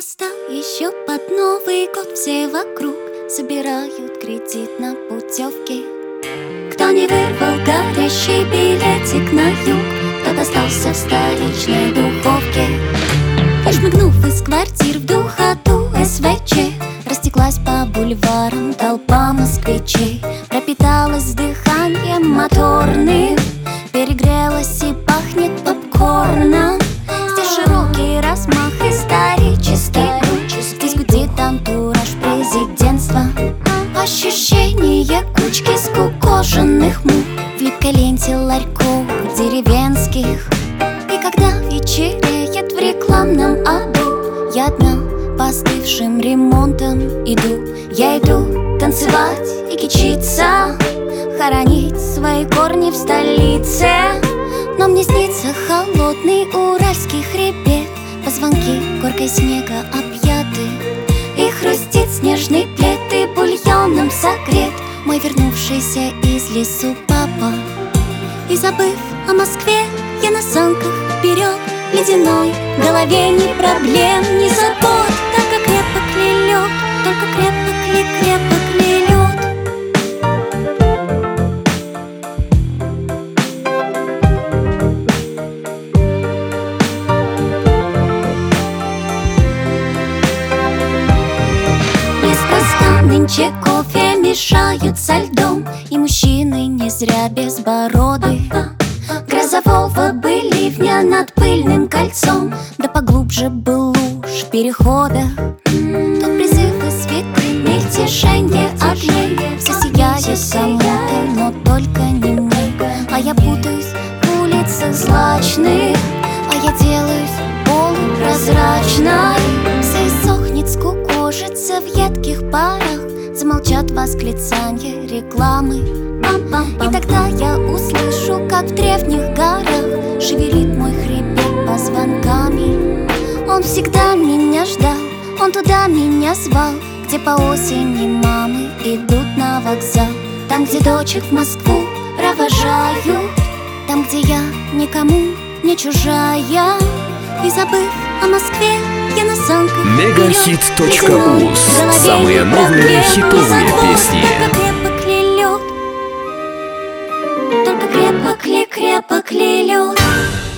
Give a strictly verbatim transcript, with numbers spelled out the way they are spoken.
Просто еще под Новый год все вокруг собирают кредит на путевки. Кто не вырвал горящий билетик на юг, тот остался в столичной духовке. И шмыгнув из квартир в духоту эс вэ че, растеклась по бульварам толпа москвичей. Пропиталась дыханием моторным, перегрелась и пахнет попкорном. Здесь широкий размах исторический, здесь гудит антураж президентства. Ощущение кучки скукоженных мух в липкой ленте ларьков деревенских. И когда вечереет в рекламном аду, я одна по остывшим ремонтам иду. Я иду танцевать и кичиться, хоронить свои корни в столице. Но мне снится холодный уральский хребет, позвонки горкой снега объяты, и хрустит снежный плед, и бульоном согрет мой вернувшийся из лесу папа. И забыв о Москве, я на санках вперед ледяной, в голове ни проблем, ни забот. Только крепок ли лед, только крепок ли, крепок ли лед. Нынче кофе мешают со льдом, и мужчины не зря безбороды. Грозового бы ливня над пыльным кольцом, да поглубже был луж перехода. Тут призывы святые, мельтешение огней, все сияет кому-то, но только не мне. А я путаюсь в улицах злачных, а я делаюсь полупрозрачной. Все иссохнет, скукожится в едких парах, замолчат восклицания рекламы. И тогда я услышу, как в древних горах шевелит мой хребет позвонками. Он всегда меня ждал, он туда меня звал, где по осени мамы идут на вокзал. Там, где дочек в Москву провожают, там, где я никому не чужая. И забыв о Москве, я на санках Мегахит точка уз. Самые новые хитовые песни. Только крепок ли лед, только крепок ли, крепок ли лед.